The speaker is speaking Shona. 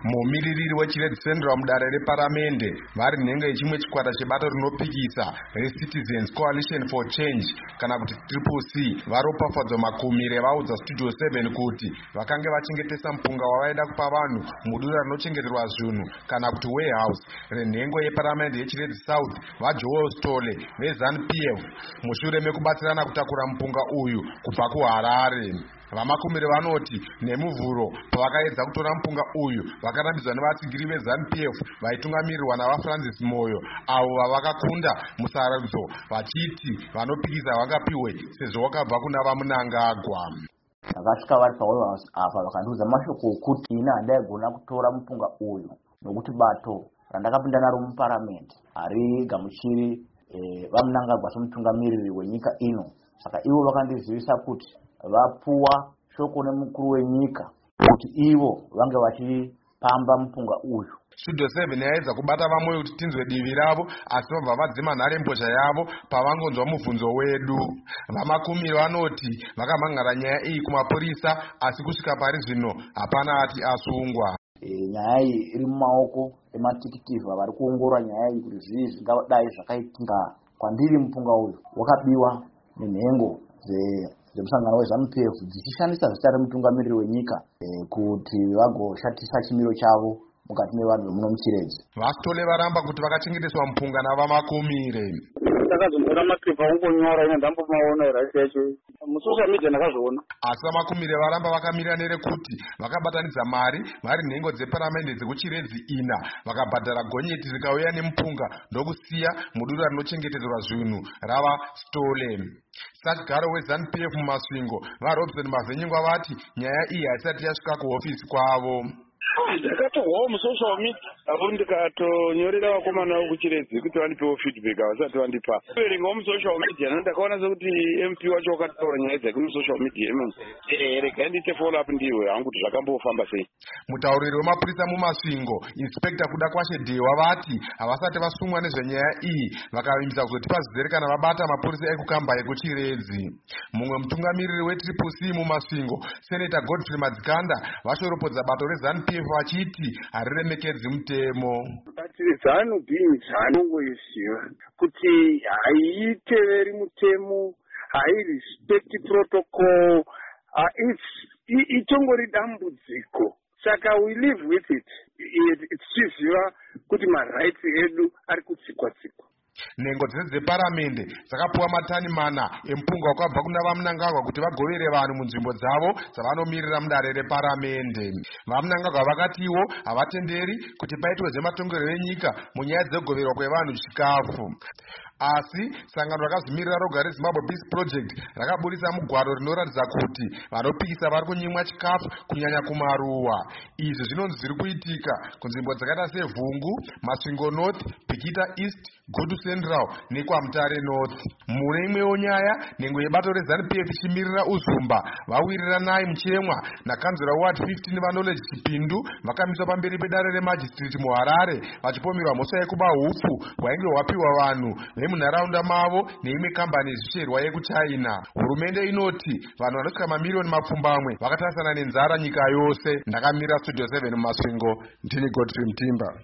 Mumiririri weChiredzi Central mudare reparamende vari nhengo yechimwe chikwata chebato rinopikisa reCitizens Coalition for Change kana kuti CCC varopafadzwa makumire vaudza Studio 7 kuti vakange vachengetesa mupunga wavaida kupa vanhu mudura rinochengeterwa zvinhu kana kuti warehouse renhengo yeparamende yeChiredzi South vaJoel Stole veZANU-PF mushure mekubatsirana kutakura mupunga uyu kubva kuHarare. Vamakumire vanoti nemuvhuro pavakaedza kutora mupunga uyu vakarambidzwa nevatsigiri veZANU-PF vaitungamirirwa navaFrancis Moyo avo vavakakunda musarudzo vachiti vanopikisa vangapiwe sezvo wakabva kuna vaMunangagwa. Vakasvika vari pawarehouse apa vakandiudza mashoko okuti ina handaigona kutora mupunga uyu nokuti bato randakapinda naro muparamende harigamuchiri vaMunangagwa somutungamiriri wenyika ino. Saka ivo vakandizivisa kuti vapuwa shoko nemukuru wenyika kuti ivo vange vachipamba mupunga uyu. Studio 7 yaedza kubata vamwe kuti tinzwe divi ravo asi vabva vadzima nharembozha yavo pavangonzwa mubvunzo wedu. Vamakumiri vanoti vakamhangara nyaya iyi kumapurisa asi kusvika pari zvino hapana ati asungwa. Nyaya iyi iri mumaoko ematikitivu vari kuongorora nyaya iyi kuti zvii zvingadai zvakaitika kwandiri. Mupunga uyu wakabiwa nenhengo dzemusangano weZANU-PF dzichishandisa zita remutungamiriri wenyika kuti vagoshatisa chimiro chavo mukati mevanhu vemuno muChiredzi. Vastole varamba kuti vakachengeteswa mupunga navamakumire. Ndakazomhura maklipa ongonyora ine ndambomaona racheche musocial media ndakazviona. Asi vamakumire varamba vakamirira nerekuti vakabatanidza mari vari nhengo dzeparamende dzekuChiredzi ina vakabhadhara gonyeti rikauya nemupunga ndokusiya mudura rinochengeterwa zvinhu rava Stole. Sakigaro weZANU-PF mumasvingo vaRobson Mavhenyengwa vati nyaya iyi haisati yasvika kuhofisi kwavo. Ndakatohwawo musocial media apo ndikatonyorera vakomana vekuChiredzi kuti vandipewo feedback havasati vandipa. Kuverengawo musocial media ndakaona sekuti MP wacho wakataura nyaya dzake musocial media imomo. Regai ndiite follow up ndiwe hangu kuti zvakambofamba sei. Mutauriri wemapurisa mumasvingo Inspector Kuda Kwashe Dewa vati havasati vasungwa nezvenyaya iyi vakavimbisa kuzoti pazizere kana vabata mapurisa ekukamba ekuChiredzi. Mumwe mutungamiriri weCCC mumasvingo Senator Godfrey Madzikanda vashoropodza bato reZANU-PF vachiti hariremekedzi mutemo. ZANU being zanongoiziva kuti haiteveri mutemo, hairespect protocol, itongori dambudziko. Saka we live with it. Tichiziva kuti marights edu ari kutsikwa-tsikwa. Nhengo dzese dzeparamende dzakapuwa matani 4 emupunga wakabva kuna vaMunangagwa kuti vagovere vanhu munzvimbo dzavo dzavanomirira mudare reparamende. VaMunangagwa vakatiwo havatenderi kuti paitwe zvematongerwo enyika munyaya dzegoverwa kwevanhu chikafu. Asi sangano rakazimirira roga reZimbabwe Peace Project rakaburitsa mugwaro rinoratidza kuti vanopikisa vari kunyimwa chikafu kunyanya kumaruwa. Izvi zvinonzi zviri kuitika kunzvimbo dzakaita seVhungu, Masvingo North, Pikita East, Godu Central neKwaMutare North. Mune imwewo nyaya nhengo yebato reZANU-PF ichimirira Uzumba vawirira naye muchemwa nakanzura ward 15 vaKnowledge Chipindu vakamiswa pamberi pedare remajistrate muHarare vachipomerwa mhosva yekuba hupfu hwainge hwapiwa vanhu vemunharaunda mavo neimwe kambani yezvisherwa yekuChina. Hurumende inoti vanhu vanosvika mamiliyoni mapfumbamwe vakatarisana nenzara nyika yose. Ndakamirira Studio 7 mumasvingo, ndini Godfrey Mtimba.